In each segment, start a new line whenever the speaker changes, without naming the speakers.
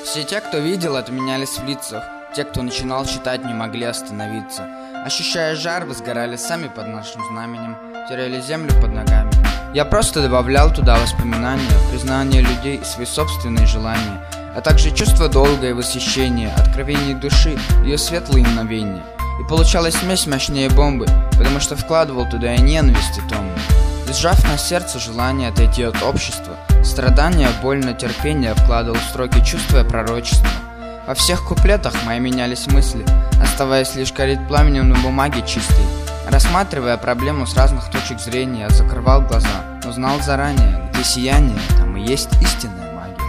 Все те, кто видел, отменялись в лицах. Те, кто начинал читать, не могли остановиться. Ощущая жар, вы сгорали сами под нашим знаменем, теряли землю под ногами. Я просто добавлял туда воспоминания, признания людей и свои собственные желания, а также чувство долга и восхищения, откровений души, ее светлые мгновения. И получалась смесь мощнее бомбы, потому что вкладывал туда и ненависть, и томну. И сжав на сердце желание отойти от общества, страдания, боль, но терпение вкладывал в строки, чувствуя пророчество. Во всех куплетах мои менялись мысли, оставаясь лишь гореть пламенем на бумаге чистой. Рассматривая проблему с разных точек зрения, я закрывал глаза, но знал заранее, где сияние, там и есть истинная магия.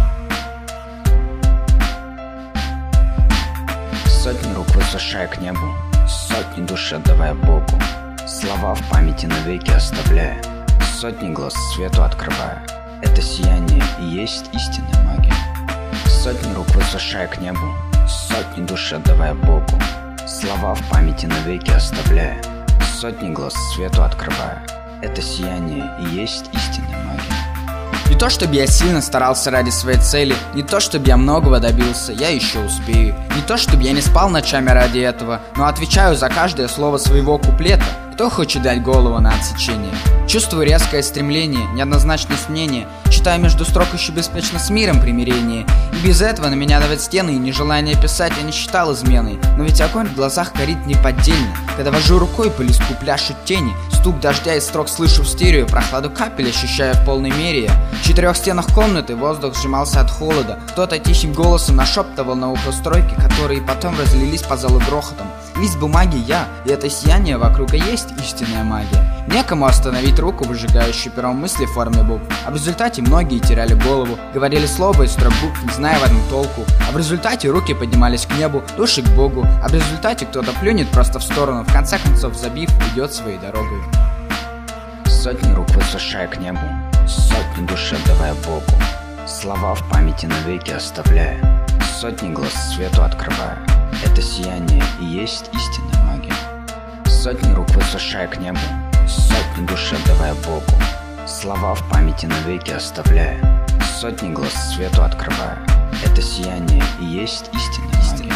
Сотни рук возвышая к небу, сотни душ отдавая Богу, слова в памяти навеки оставляя, сотни глаз свету открывая. Это сияние и есть истинная магия. Сотни рук возвышая к небу, сотни душ отдавая Богу, слова в памяти навеки оставляя, сотни глаз свету открывая. Это сияние и есть истинная магия.
Не то чтобы я сильно старался ради своей цели, не то чтобы я многого добился, я еще успею. Не то чтобы я не спал ночами ради этого, но отвечаю за каждое слово своего куплета. Кто хочет дать голову на отсечение? Чувствую резкое стремление, неоднозначность мнения, читаю между строк еще беспечно с миром примирение. И без этого на меня давят стены, и нежелание писать я не считал изменой. Но ведь огонь в глазах горит неподдельно, когда вожу рукой по листку пляшут тени. Стук дождя из строк слышу в стерео, прохладу капель ощущаю в полной мере. В 4 стенах комнаты воздух сжимался от холода. Кто-то тихим голосом нашептывал на ухо строки, которые потом разлились по залу грохотом. Лист бумаги я, и это сияние вокруг и есть истинная магия. Некому остановить руку, выжигающую пером мысли в форме букв. А в результате многие теряли голову, говорили слово из строк букв, не зная в этом толку. А в результате руки поднимались к небу, души к Богу. А в результате кто-то плюнет просто в сторону, в конце концов забив, идет своей дорогой.
Сотни рук возвышая к небу, сотни душ отдавая Богу, слова в памяти навеки оставляя, сотни глаз свету открывая. Это сияние и есть истинная магия. Сотни рук возвышая к небу, сотни душ отдавая Богу, слова в памяти навеки оставляя, сотни глаз свету открывая. Это сияние и есть истинная магия.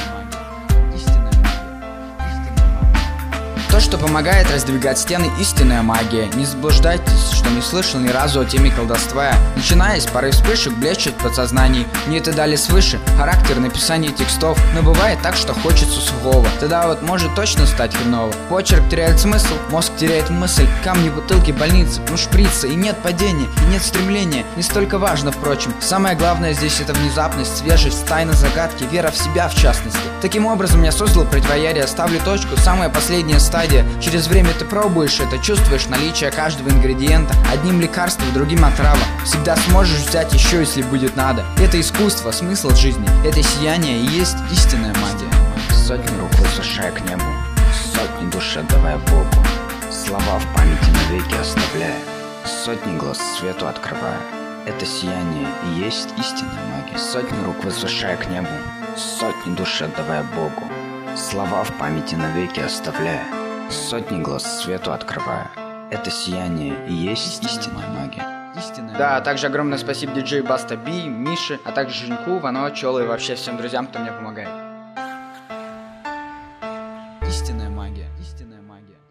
То, что помогает раздвигать стены, истинная магия. Не заблуждайтесь, что не слышал ни разу о теме колдовства. Начиная с поры вспышек, блещет в подсознании. Мне это дали свыше, характер написания текстов. Но бывает так, что хочется сухого. Тогда вот может точно стать хреново. Почерк теряет смысл, мозг теряет мысль. Камни, бутылки, больницы, ну шприцы. И нет падения, и нет стремления. Не столько важно, впрочем. Самое главное здесь это внезапность, свежесть, тайна загадки, вера в себя в частности. Таким образом я создал противоядие, ставлю точку, самая последняя стадия. Через время ты пробуешь это, чувствуешь наличие каждого ингредиента. Одним лекарством, другим отрава. Всегда сможешь взять еще, если будет надо. Это искусство, смысл жизни. Это сияние и есть истинная магия.
Сотни рук возвышая к небу, сотни душ отдавая Богу, слова в памяти навеки оставляя, сотни глаз свету открывая. Это сияние и есть истинная магия. Сотни рук возвышая к небу, сотни душ отдавая Богу, слова в памяти навеки оставляя, сотни глаз свету открывая. Это сияние и есть истинная магия.
Да, а также огромное спасибо диджею Баста Би, Мише, а также Женьку, Вано, Чолу и вообще всем друзьям, кто мне помогает. Истинная магия. Истинная магия.